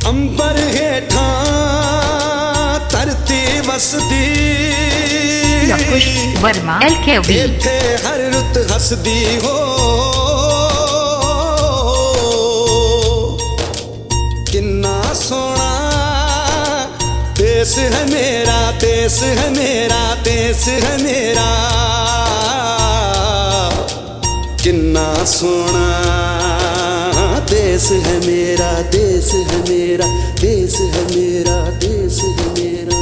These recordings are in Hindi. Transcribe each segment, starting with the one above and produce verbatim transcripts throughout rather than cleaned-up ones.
अंबर हेठा धरती वसदी Lavkush Verma L K V इत्थे हर रुत हसदी हो। किन्ना सोना देश है मेरा, देश है मेरा, देश है मेरा। किन्ना सोना देश है मेरा, देश है मेरा, देश है मेरा, देश है मेरा।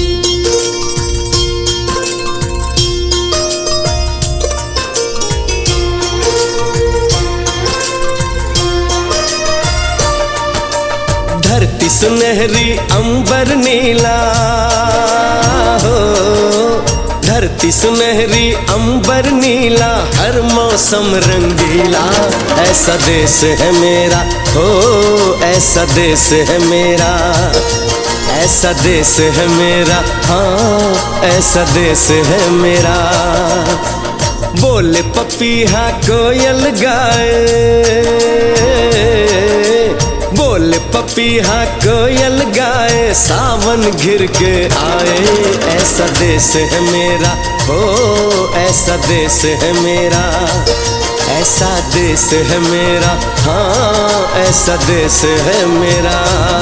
धरती सुनहरी अंबर नीला हो, धरती सुनहरी अंबर नीला, हर मौसम रंगीला। ऐसा देश है मेरा हो, ऐसा देश है मेरा, ऐसा देश है मेरा, हाँ ऐसा देश है मेरा। बोले पपीहा कोयल गाए, बोले पपीहा कोयल गाए, सावन घिर के आए। ऐसा देश है मेरा हो, ऐसा देश है मेरा, ऐसा देश है मेरा, हाँ ऐसा देश है मेरा।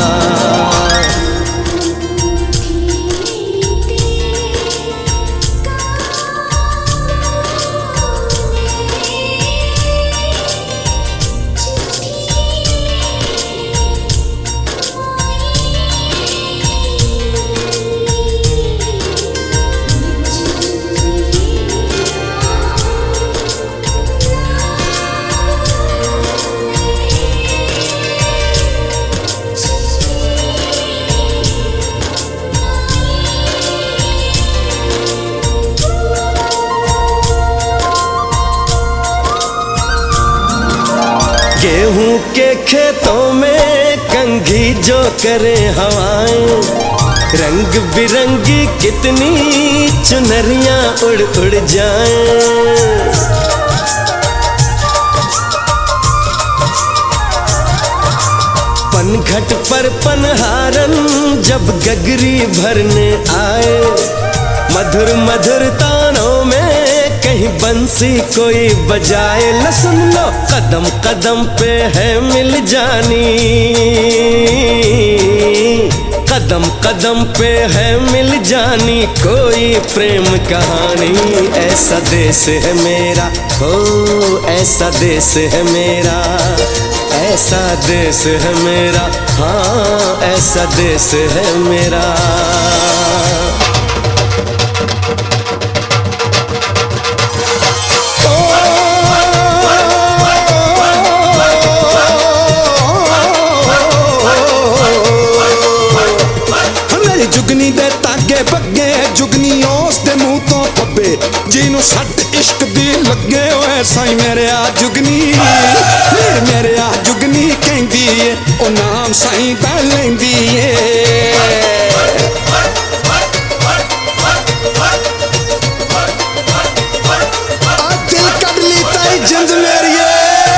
गेहूं के खेतों में कंघी जो करे हवाएं, रंग बिरंगी कितनी चुनरियां उड़ उड़ जाएं। पनघट पर पनहारन जब गगरी भरने आए, मधुर मधुर तानों में कहीं बंसी कोई बजाए। ल सुन लो कदम कदम पे है मिल जानी, कदम कदम पे है मिल जानी कोई प्रेम कहानी। ऐसा देश है मेरा हो, ऐसा देश है मेरा, ऐसा देश है मेरा, हाँ ऐसा देश है मेरा। जुगनी दे तागे बगे, जुगनी उस दे मुंह तो पब्बे, जिन्हों सट इश्क दी लगे ओए साई मेरे आ जुगनी, मेरे मेरे आ जुगनी कहंदी ए, ओ नाम साई दा लैंदी ए। आ दिल कड ली ताई जिंद मेरी ए।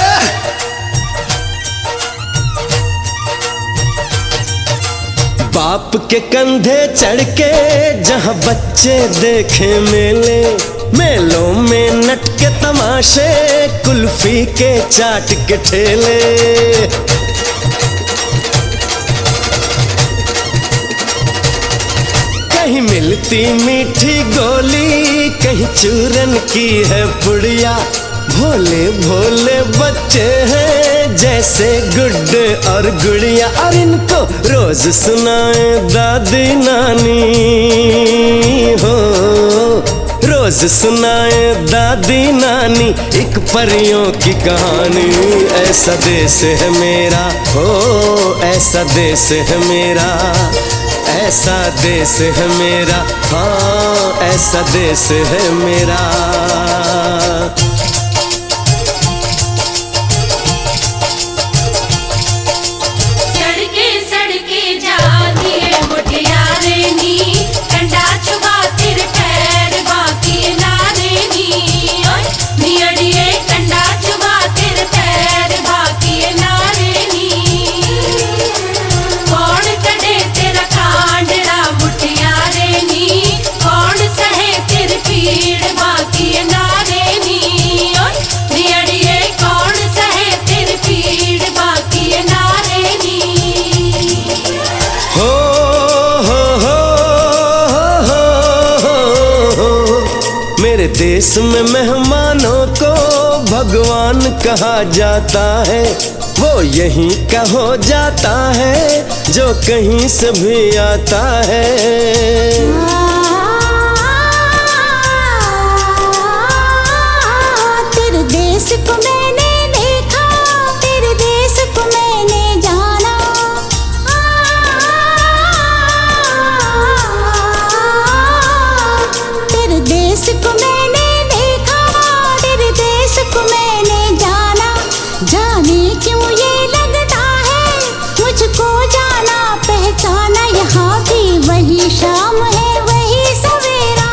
बाप के कंधे चढ़ के जहाँ बच्चे देखे मेले, मेलों में नट के तमाशे, कुल्फी के चाट के ठेले। कहीं मिलती मीठी गोली, कहीं चूरन की है पुड़िया। भोले भोले बच्चे हैं जैसे गुड्डे और गुड़िया, और इनको रोज सुनाए दादी नानी हो, रोज सुनाए दादी नानी एक परियों की कहानी। ऐसा देश है मेरा हो, ऐसा देश है मेरा, ऐसा देश है मेरा, हाँ ऐसा देश है मेरा। Oh देश में मेहमानों को भगवान कहा जाता है, वो यहीं का हो जाता है जो कहीं से भी आता है। तेरे देश को मैंने देखा, तेरे देश को मैंने जाना, तेरे देश को मैंने देखा, तेरे देश को मैंने जाना। जाने क्यों ये लगता है मुझको जाना पहचाना, यहाँ भी वही शाम है वही सवेरा,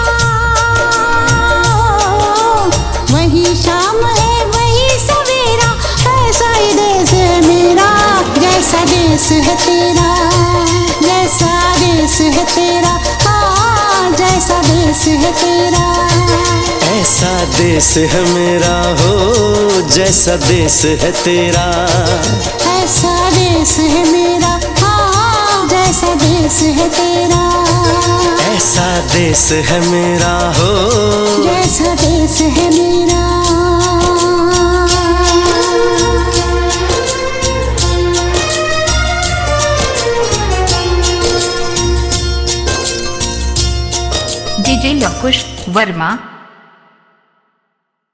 वही शाम है वही सवेरा। ऐसा ही देश है मेरा, जैसा देश है तेरा, जैसा देश है तेरा, हाँ जैसा देश है तेरा। ऐसा देश है मेरा हो जैसा देश है तेरा, ऐसा देश है मेरा, हाँ जैसा देश है तेरा। ऐसा देश है मेरा हो जैसा देश है मेरा। डीजे लवकुश वर्मा।